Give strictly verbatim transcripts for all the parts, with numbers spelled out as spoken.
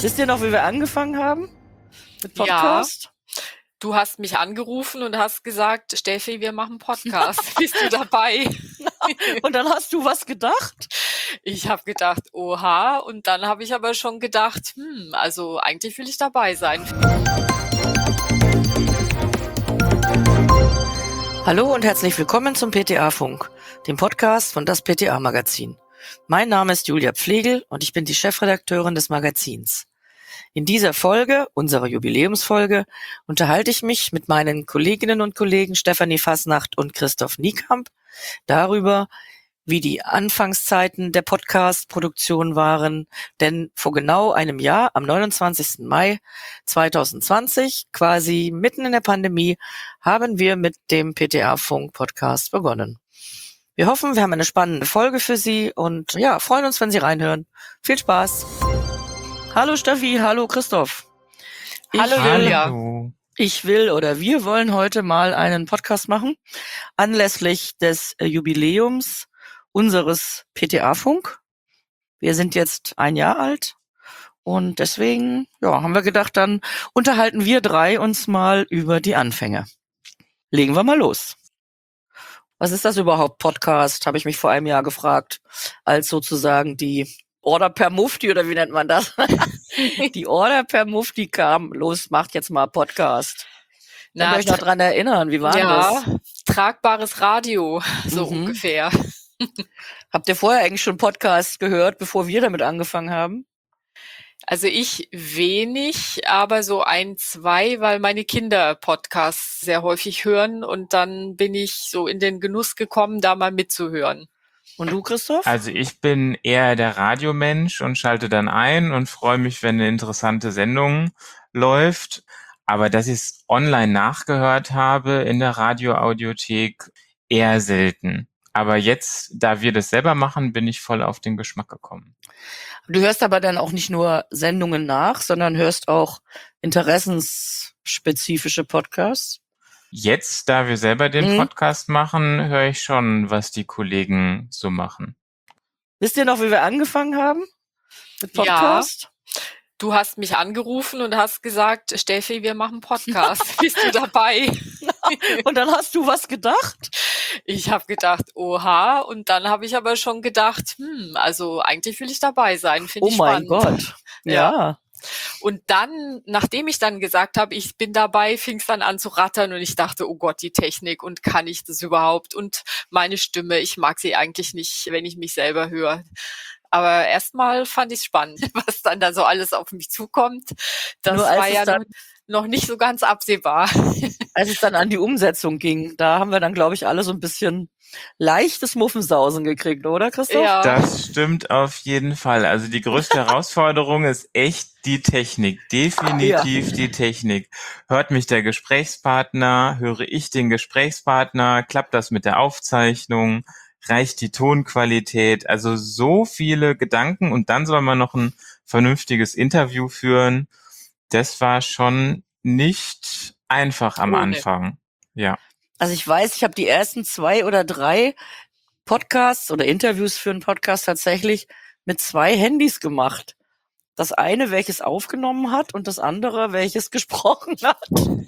Wisst ihr noch, wie wir angefangen haben mit Podcast? Ja, du hast mich angerufen und hast gesagt, Steffi, wir machen Podcast. Bist du dabei? Und dann hast du was gedacht? Ich habe gedacht, oha. Und dann habe ich aber schon gedacht, hm, also eigentlich will ich dabei sein. Hallo und herzlich willkommen zum P T A-Funk, dem Podcast von das P T A-Magazin. Mein Name ist Julia Pflegel und ich bin die Chefredakteurin des Magazins. In dieser Folge, unserer Jubiläumsfolge, unterhalte ich mich mit meinen Kolleginnen und Kollegen Stefanie Fasnacht und Christoph Niekamp darüber, wie die Anfangszeiten der Podcast-Produktion waren, denn vor genau einem Jahr, am neunundzwanzigsten Mai zweitausendzwanzig, quasi mitten in der Pandemie, haben wir mit dem P T A-Funk-Podcast begonnen. Wir hoffen, wir haben eine spannende Folge für Sie und ja, freuen uns, wenn Sie reinhören. Viel Spaß! Hallo Steffi, hallo Christoph. Ich Hallo will, Julia. Ich will oder wir wollen heute mal einen Podcast machen, anlässlich des äh, Jubiläums unseres P T A-Funk. Wir sind jetzt ein Jahr alt und deswegen ja, haben wir gedacht, dann unterhalten wir drei uns mal über die Anfänge. Legen wir mal los. Was ist das überhaupt, Podcast, habe ich mich vor einem Jahr gefragt, als sozusagen die Order per Mufti, oder wie nennt man das? Die Order per Mufti kam, los, macht jetzt mal Podcast. Könnt ihr euch noch dran erinnern, wie war ja, das? Tragbares Radio, so Mhm. ungefähr. Habt ihr vorher eigentlich schon Podcasts gehört, bevor wir damit angefangen haben? Also ich wenig, aber so ein, zwei, weil meine Kinder Podcasts sehr häufig hören und dann bin ich so in den Genuss gekommen, da mal mitzuhören. Und du, Christoph? Also ich bin eher der Radiomensch und schalte dann ein und freue mich, wenn eine interessante Sendung läuft. Aber dass ich es online nachgehört habe in der Radioaudiothek, eher selten. Aber jetzt, da wir das selber machen, bin ich voll auf den Geschmack gekommen. Du hörst aber dann auch nicht nur Sendungen nach, sondern hörst auch interessensspezifische Podcasts? Jetzt, da wir selber den Mhm. Podcast machen, höre ich schon, was die Kollegen so machen. Wisst ihr noch, wie wir angefangen haben mit Podcast? Ja, du hast mich angerufen und hast gesagt, Steffi, wir machen Podcast. Bist du dabei? Und dann hast du was gedacht? Ich habe gedacht, oha. Und dann habe ich aber schon gedacht, hm, also eigentlich will ich dabei sein. Finde Oh ich mein spannend. Gott. Ja. Und dann, nachdem ich dann gesagt habe, ich bin dabei, fing es dann an zu rattern und ich dachte, oh Gott, die Technik und kann ich das überhaupt? Und meine Stimme, ich mag sie eigentlich nicht, wenn ich mich selber höre. Aber erstmal fand ich es spannend, was dann da so alles auf mich zukommt. Das Nur als war es ja dann- noch, noch nicht so ganz absehbar. Als es dann an die Umsetzung ging, da haben wir dann, glaube ich, alle so ein bisschen leichtes Muffensausen gekriegt, oder, Christoph? Ja. Das stimmt auf jeden Fall. Also die größte Herausforderung ist echt die Technik. Definitiv die Technik. Hört mich der Gesprächspartner? Höre ich den Gesprächspartner? Klappt das mit der Aufzeichnung? Reicht die Tonqualität? Also so viele Gedanken und dann soll man noch ein vernünftiges Interview führen. Das war schon nicht einfach am Ohne. Anfang. Ja. Also ich weiß, ich habe die ersten zwei oder drei Podcasts oder Interviews für einen Podcast tatsächlich mit zwei Handys gemacht. Das eine, welches aufgenommen hat, und das andere, welches gesprochen hat.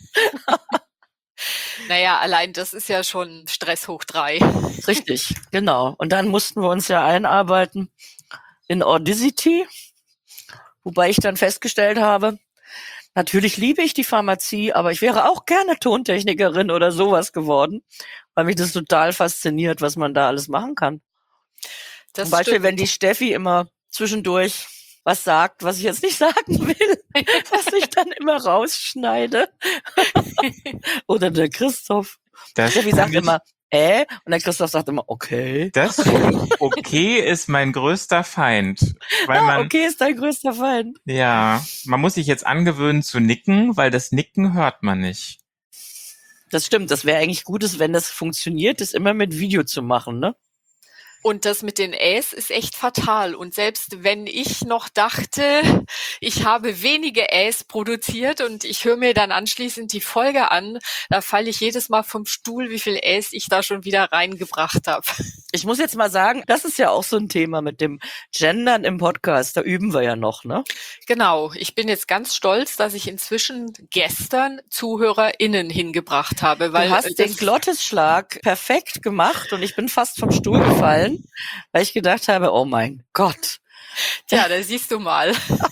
Naja, allein das ist ja schon Stress hoch drei. Richtig, genau. Und dann mussten wir uns ja einarbeiten in Audacity, wobei ich dann festgestellt habe, natürlich liebe ich die Pharmazie, aber ich wäre auch gerne Tontechnikerin oder sowas geworden, weil mich das total fasziniert, was man da alles machen kann. Das Zum Beispiel, stimmt. wenn die Steffi immer zwischendurch was sagt, was ich jetzt nicht sagen will, was ich dann immer rausschneide. Oder der Christoph. Das Steffi kann sagt ich- immer, äh, und der Christoph sagt immer, okay. Das stimmt. Okay ist mein größter Feind. Weil Ah, man, okay ist dein größter Feind. ja, man muss sich jetzt angewöhnen zu nicken, weil das Nicken hört man nicht. Das stimmt, das wäre eigentlich Gutes, wenn das funktioniert, das immer mit Video zu machen, ne? Und das mit den Äs ist echt fatal. Und selbst wenn ich noch dachte, ich habe wenige Äs produziert und ich höre mir dann anschließend die Folge an, da falle ich jedes Mal vom Stuhl, wie viel Äs ich da schon wieder reingebracht habe. Ich muss jetzt mal sagen, das ist ja auch so ein Thema mit dem Gendern im Podcast. Da üben wir ja noch, ne? Genau. Ich bin jetzt ganz stolz, dass ich inzwischen gestern ZuhörerInnen hingebracht habe. Weil du hast den Glottisschlag perfekt gemacht und ich bin fast vom Stuhl gefallen, weil ich gedacht habe, oh mein Gott. Tja, da siehst du mal.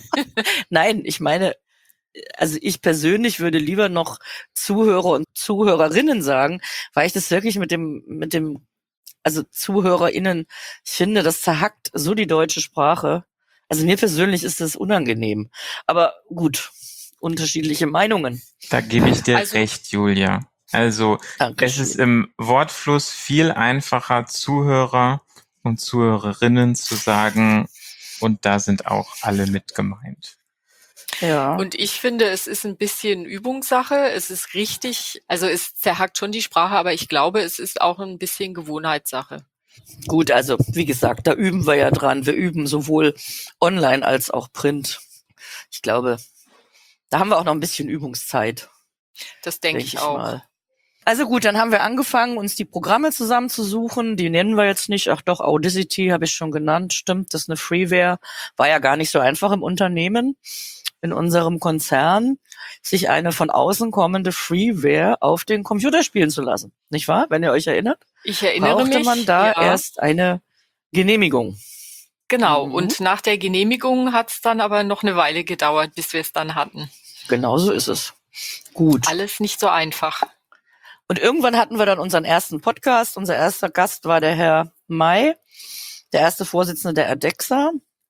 Nein, ich meine, also ich persönlich würde lieber noch Zuhörer und Zuhörerinnen sagen, weil ich das wirklich mit dem, mit dem, also ZuhörerInnen, ich finde, das zerhackt so die deutsche Sprache. Also mir persönlich ist das unangenehm. Aber gut, unterschiedliche Meinungen. Da gebe ich dir Also- recht, Julia. Also Dankeschön. es ist im Wortfluss viel einfacher, Zuhörer und Zuhörerinnen zu sagen, und da sind auch alle mit gemeint. Ja. Und ich finde, es ist ein bisschen Übungssache. Es ist richtig, also es zerhackt schon die Sprache, aber ich glaube, es ist auch ein bisschen Gewohnheitssache. Gut, also wie gesagt, da üben wir ja dran. Wir üben sowohl online als auch print. Ich glaube, da haben wir auch noch ein bisschen Übungszeit. Das denke denk ich auch. Mal. Also gut, dann haben wir angefangen, uns die Programme zusammenzusuchen. Die nennen wir jetzt nicht. Ach doch, Audacity habe ich schon genannt. Stimmt, das ist eine Freeware. War ja gar nicht so einfach im Unternehmen, in unserem Konzern, sich eine von außen kommende Freeware auf den Computer spielen zu lassen. Nicht wahr? Wenn ihr euch erinnert, Ich erinnere brauchte mich. man da ja, erst eine Genehmigung. Genau. Mhm. Und nach der Genehmigung hat es dann aber noch eine Weile gedauert, bis wir es dann hatten. Genau so ist es. Gut. Alles nicht so einfach. Und irgendwann hatten wir dann unseren ersten Podcast. Unser erster Gast war der Herr May, der erste Vorsitzende der ADEXA.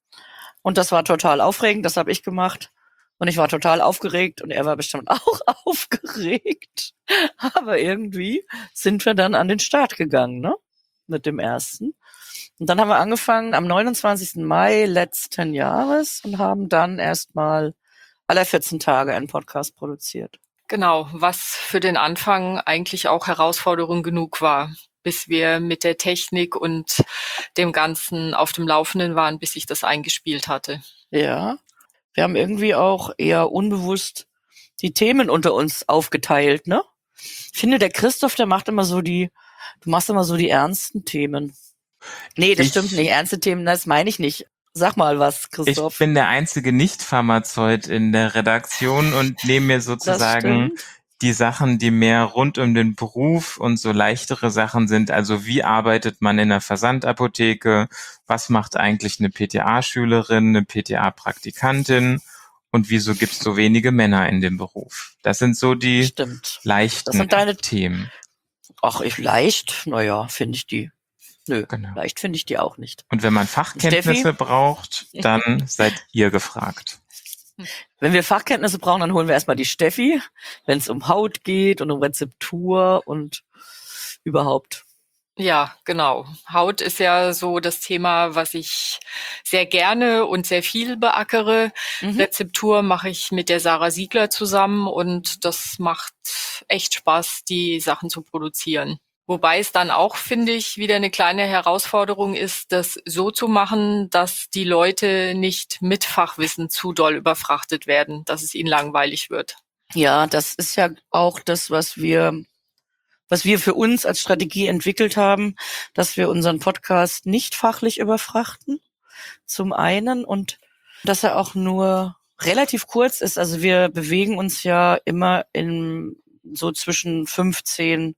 Und das war total aufregend. Das habe ich gemacht. Und ich war total aufgeregt und er war bestimmt auch aufgeregt. Aber irgendwie sind wir dann an den Start gegangen, ne? Mit dem ersten. Und dann haben wir angefangen am neunundzwanzigsten Mai letzten Jahres und haben dann erstmal alle vierzehn Tage einen Podcast produziert. Genau, was für den Anfang eigentlich auch Herausforderung genug war, bis wir mit der Technik und dem Ganzen auf dem Laufenden waren, bis ich das eingespielt hatte. Ja, wir haben irgendwie auch eher unbewusst die Themen unter uns aufgeteilt, ne? Ich finde, der Christoph, der macht immer so die, du machst immer so die ernsten Themen. Nee, das Ich- stimmt nicht. Ernste Themen, das meine ich nicht. Sag mal was, Ich Christoph. bin der einzige Nicht-Pharmazeut in der Redaktion und nehme mir Das sozusagen stimmt. die Sachen, die mehr rund um den Beruf und so leichtere Sachen sind. Also wie arbeitet man in einer Versandapotheke? Was macht eigentlich eine P T A-Schülerin, eine P T A-Praktikantin? Und wieso gibt es so wenige Männer in dem Beruf? Das sind so die Stimmt. leichten Das sind deine- Themen. Ach, ich leicht? Naja, finde ich die. Nö, Genau. leicht finde ich die auch nicht. Und wenn man Fachkenntnisse Steffi? braucht, dann seid ihr gefragt. Wenn wir Fachkenntnisse brauchen, dann holen wir erstmal die Steffi, wenn es um Haut geht und um Rezeptur und überhaupt. Ja, genau. Haut ist ja so das Thema, was ich sehr gerne und sehr viel beackere. Mhm. Rezeptur mache ich mit der Sarah Siegler zusammen und das macht echt Spaß, die Sachen zu produzieren. Wobei es dann auch, finde ich, wieder eine kleine Herausforderung ist, das so zu machen, dass die Leute nicht mit Fachwissen zu doll überfrachtet werden, dass es ihnen langweilig wird. Ja, das ist ja auch das, was wir, was wir für uns als Strategie entwickelt haben, dass wir unseren Podcast nicht fachlich überfrachten. Zum einen und dass er auch nur relativ kurz ist. Also wir bewegen uns ja immer in so zwischen fünfzehn,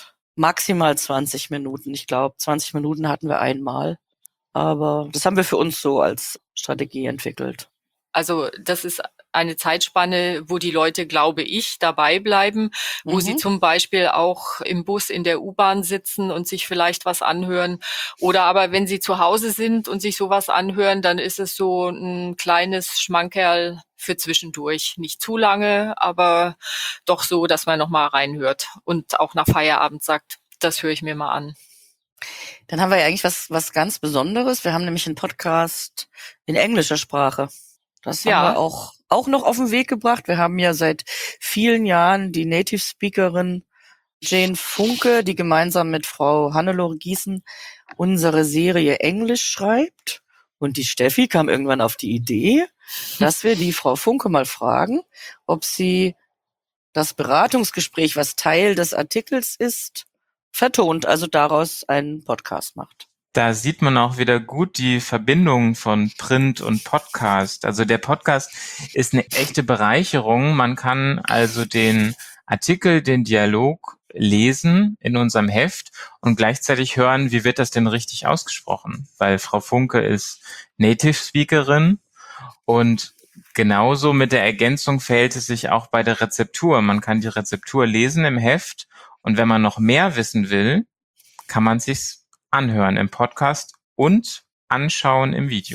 maximal zwanzig Minuten. Ich glaube, zwanzig Minuten hatten wir einmal. Aber das haben wir für uns so als Strategie entwickelt. Also das ist eine Zeitspanne, wo die Leute, glaube ich, dabei bleiben, wo Mhm. sie zum Beispiel auch im Bus, in der U-Bahn sitzen und sich vielleicht was anhören. Oder aber wenn sie zu Hause sind und sich sowas anhören, dann ist es so ein kleines Schmankerl für zwischendurch. Nicht zu lange, aber doch so, dass man nochmal reinhört und auch nach Feierabend sagt, das höre ich mir mal an. Dann haben wir ja eigentlich was, was ganz Besonderes. Wir haben nämlich einen Podcast in englischer Sprache. Das Ja. haben wir auch, auch noch auf den Weg gebracht. Wir haben ja seit vielen Jahren die Native Speakerin Jane Funke, die gemeinsam mit Frau Hannelore Gießen unsere Serie Englisch schreibt. Und die Steffi kam irgendwann auf die Idee, dass wir die Frau Funke mal fragen, ob sie das Beratungsgespräch, was Teil des Artikels ist, vertont, also daraus einen Podcast macht. Da sieht man auch wieder gut die Verbindung von Print und Podcast. Also der Podcast ist eine echte Bereicherung. Man kann also den Artikel, den Dialog lesen in unserem Heft und gleichzeitig hören, wie wird das denn richtig ausgesprochen? Weil Frau Funke ist Native Speakerin und genauso mit der Ergänzung verhält es sich auch bei der Rezeptur. Man kann die Rezeptur lesen im Heft und wenn man noch mehr wissen will, kann man sich's anhören im Podcast und anschauen im Video.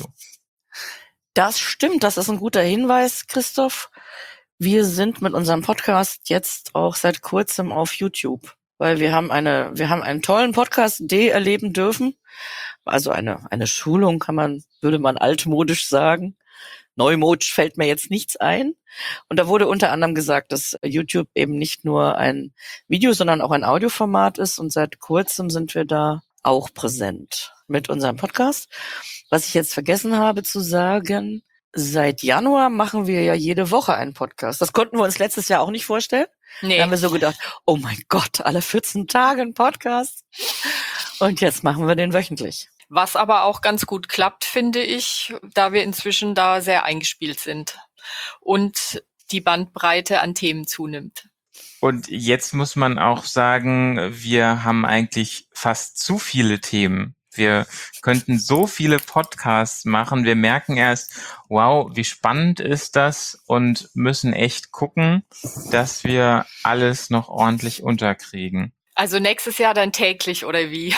Das stimmt, das ist ein guter Hinweis, Christoph. Wir sind mit unserem Podcast jetzt auch seit kurzem auf YouTube, weil wir haben eine, wir haben einen tollen Podcast-D erleben dürfen. Also eine, eine Schulung kann man, würde man altmodisch sagen. Neumodisch fällt mir jetzt nichts ein. Und da wurde unter anderem gesagt, dass YouTube eben nicht nur ein Video, sondern auch ein Audioformat ist. Und seit kurzem sind wir da auch präsent mit unserem Podcast. Was ich jetzt vergessen habe zu sagen, seit Januar machen wir ja jede Woche einen Podcast. Das konnten wir uns letztes Jahr auch nicht vorstellen. Nee. Da haben wir so gedacht, oh mein Gott, alle vierzehn Tage ein Podcast. Und jetzt machen wir den wöchentlich. Was aber auch ganz gut klappt, finde ich, da wir inzwischen da sehr eingespielt sind und die Bandbreite an Themen zunimmt. Und jetzt muss man auch sagen, wir haben eigentlich fast zu viele Themen. Wir könnten so viele Podcasts machen. Wir merken erst, wow, wie spannend ist das und müssen echt gucken, dass wir alles noch ordentlich unterkriegen. Also nächstes Jahr dann täglich oder wie?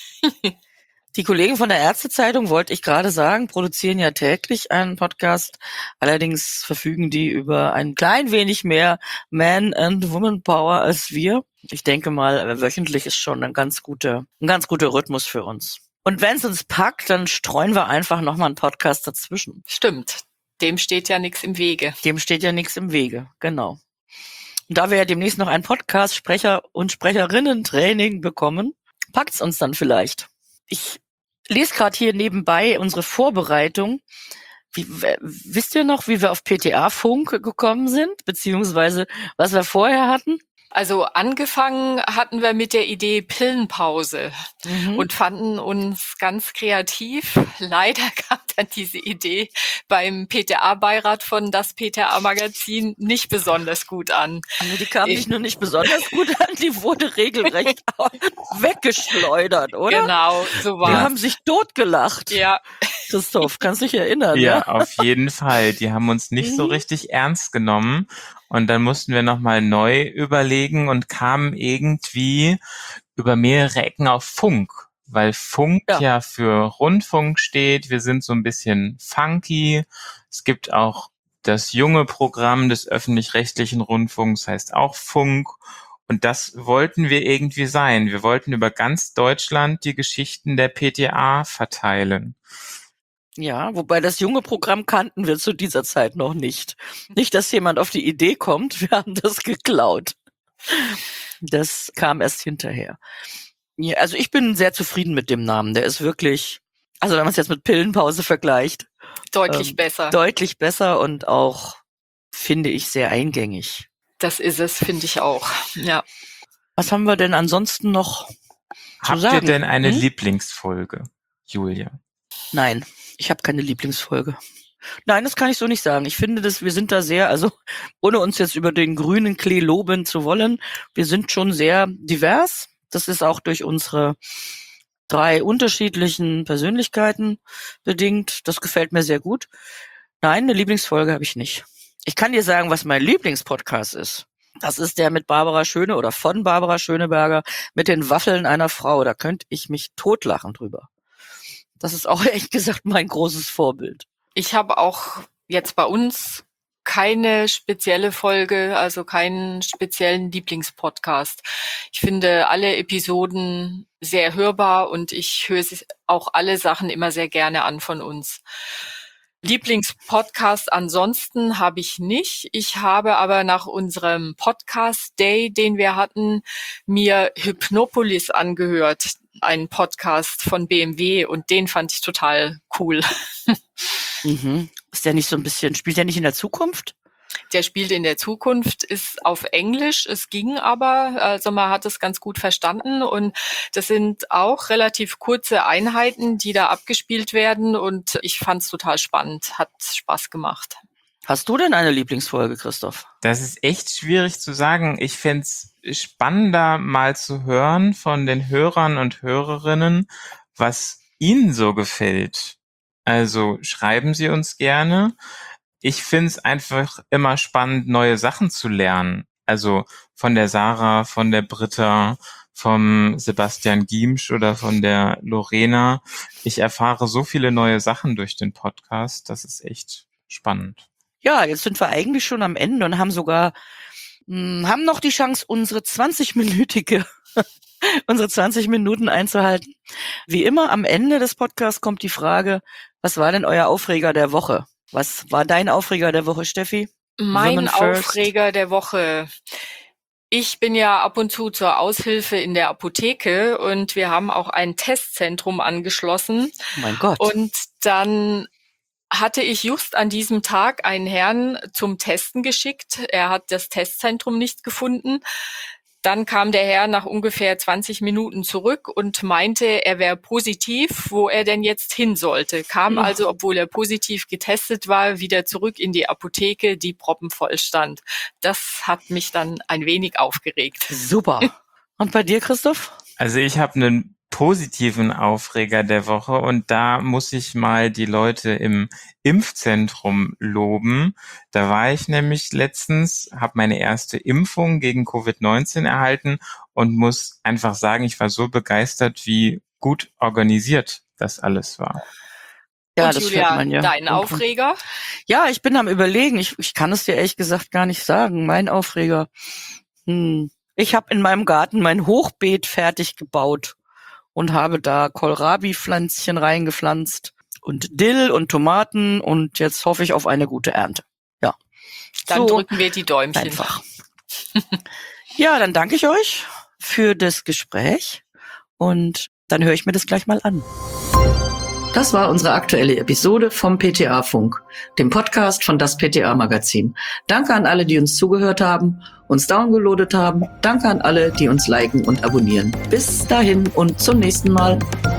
Die Kollegen von der Ärztezeitung, wollte ich gerade sagen, produzieren ja täglich einen Podcast. Allerdings verfügen die über ein klein wenig mehr Man- and Woman-Power als wir. Ich denke mal, wöchentlich ist schon ein ganz guter, ein ganz guter Rhythmus für uns. Und wenn es uns packt, dann streuen wir einfach nochmal einen Podcast dazwischen. Stimmt. Dem steht ja nichts im Wege. Dem steht ja nichts im Wege, genau. Und da wir ja demnächst noch ein Podcast-Sprecher- und Sprecherinnen-Training bekommen, packt's uns dann vielleicht. Ich lese gerade hier nebenbei unsere Vorbereitung. Wie, w- wisst ihr noch, wie wir auf P T A-Funk gekommen sind, beziehungsweise was wir vorher hatten? Also angefangen hatten wir mit der Idee Pillenpause Mhm. und fanden uns ganz kreativ. Leider kam dann diese Idee beim P T A-Beirat von das P T A-Magazin nicht besonders gut an. Nee, die kam Ich- nicht nur nicht besonders gut an, die wurde regelrecht weggeschleudert, oder? Genau, so Die war haben sich totgelacht. Ja, Christoph, kannst dich erinnern, Ja, ja? auf jeden Fall. Die haben uns nicht so Mhm. richtig ernst genommen. Und dann mussten wir nochmal neu überlegen und kamen irgendwie über mehrere Ecken auf Funk. Weil Funk Ja. ja für Rundfunk steht. Wir sind so ein bisschen funky. Es gibt auch das junge Programm des öffentlich-rechtlichen Rundfunks, heißt auch Funk. Und das wollten wir irgendwie sein. Wir wollten über ganz Deutschland die Geschichten der P T A verteilen. Ja, wobei das junge Programm kannten wir zu dieser Zeit noch nicht. Nicht, dass jemand auf die Idee kommt, wir haben das geklaut. Das kam erst hinterher. Ja, also ich bin sehr zufrieden mit dem Namen. Der ist wirklich, also wenn man es jetzt mit Pillenpause vergleicht, deutlich Ähm, besser. deutlich besser und auch, finde ich, sehr eingängig. Das ist es, finde ich auch. Ja. Was haben wir denn ansonsten noch zu Habt sagen? ihr denn eine Hm? Lieblingsfolge, Julia? Nein, ich habe keine Lieblingsfolge. Nein, das kann ich so nicht sagen. Ich finde, dass wir sind da sehr, also ohne uns jetzt über den grünen Klee loben zu wollen, wir sind schon sehr divers. Das ist auch durch unsere drei unterschiedlichen Persönlichkeiten bedingt. Das gefällt mir sehr gut. Nein, eine Lieblingsfolge habe ich nicht. Ich kann dir sagen, was mein Lieblingspodcast ist. Das ist der mit Barbara Schöne oder von Barbara Schöneberger mit den Waffeln einer Frau. Da könnte ich mich totlachen drüber. Das ist auch ehrlich gesagt mein großes Vorbild. Ich habe auch jetzt bei uns keine spezielle Folge, also keinen speziellen Lieblingspodcast. Ich finde alle Episoden sehr hörbar und ich höre sich auch alle Sachen immer sehr gerne an von uns. Lieblingspodcast ansonsten habe ich nicht. Ich habe aber nach unserem Podcast Day, den wir hatten, mir Hypnopolis angehört, einen Podcast von B M W, und den fand ich total cool. Mhm. Ist der nicht so ein bisschen, spielt der nicht in der Zukunft? Der spielt in der Zukunft, ist auf Englisch. Es ging aber, also man hat es ganz gut verstanden, und das sind auch relativ kurze Einheiten, die da abgespielt werden, und ich fand es total spannend, hat Spaß gemacht. Hast du denn eine Lieblingsfolge, Christoph? Das ist echt schwierig zu sagen. Ich fänd's spannender, mal zu hören von den Hörern und Hörerinnen, was ihnen so gefällt. Also schreiben Sie uns gerne. Ich find's einfach immer spannend, neue Sachen zu lernen. Also von der Sarah, von der Britta, vom Sebastian Giemsch oder von der Lorena. Ich erfahre so viele neue Sachen durch den Podcast. Das ist echt spannend. Ja, jetzt sind wir eigentlich schon am Ende und haben sogar, mh, haben noch die Chance, unsere zwanzig-minütige, unsere zwanzig Minuten einzuhalten. Wie immer, am Ende des Podcasts kommt die Frage, was war denn euer Aufreger der Woche? Was war dein Aufreger der Woche, Steffi? Mein Women first. Aufreger der Woche. Ich bin ja ab und zu zur Aushilfe in der Apotheke, und wir haben auch ein Testzentrum angeschlossen. Oh mein Gott. Und dann hatte ich just an diesem Tag einen Herrn zum Testen geschickt. Er hat das Testzentrum nicht gefunden. Dann kam der Herr nach ungefähr zwanzig Minuten zurück und meinte, er wäre positiv, wo er denn jetzt hin sollte. Kam also, obwohl er positiv getestet war, wieder zurück in die Apotheke, die proppenvoll stand. Das hat mich dann ein wenig aufgeregt. Super. Und bei dir, Christoph? Also ich habe einen positiven Aufreger der Woche, und da muss ich mal die Leute im Impfzentrum loben. Da war ich nämlich letztens, habe meine erste Impfung gegen Covid neunzehn erhalten und muss einfach sagen, ich war so begeistert, wie gut organisiert das alles war. Ja, und das Julia, hört man ja. dein Aufreger? Ja, ich bin am Überlegen. Ich, ich kann es dir ehrlich gesagt gar nicht sagen. Mein Aufreger. Hm. Ich habe in meinem Garten mein Hochbeet fertig gebaut und habe da Kohlrabi-Pflänzchen reingepflanzt und Dill und Tomaten, und jetzt hoffe ich auf eine gute Ernte. Ja. Dann so drücken wir die Däumchen. einfach. Ja, dann danke ich euch für das Gespräch, und dann höre ich mir das gleich mal an. Das war unsere aktuelle Episode vom P T A-Funk, dem Podcast von das P T A-Magazin. Danke an alle, die uns zugehört haben, uns downgeloadet haben. Danke an alle, die uns liken und abonnieren. Bis dahin und zum nächsten Mal.